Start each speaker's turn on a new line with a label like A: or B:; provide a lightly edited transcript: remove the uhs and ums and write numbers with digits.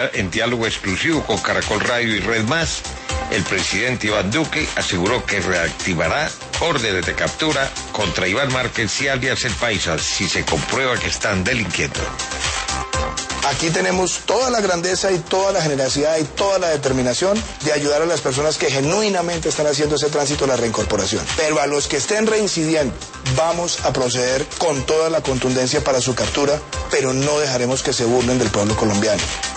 A: En diálogo exclusivo con Caracol Radio y Red Más, el presidente Iván Duque aseguró que reactivará órdenes de captura contra Iván Márquez y alias El Paisa si se comprueba que están delinquiendo.
B: Aquí tenemos toda la grandeza y toda la generosidad y toda la determinación de ayudar a las personas que genuinamente están haciendo ese tránsito de la reincorporación. Pero a los que estén reincidiendo, vamos a proceder con toda la contundencia para su captura, pero no dejaremos que se burlen del pueblo colombiano.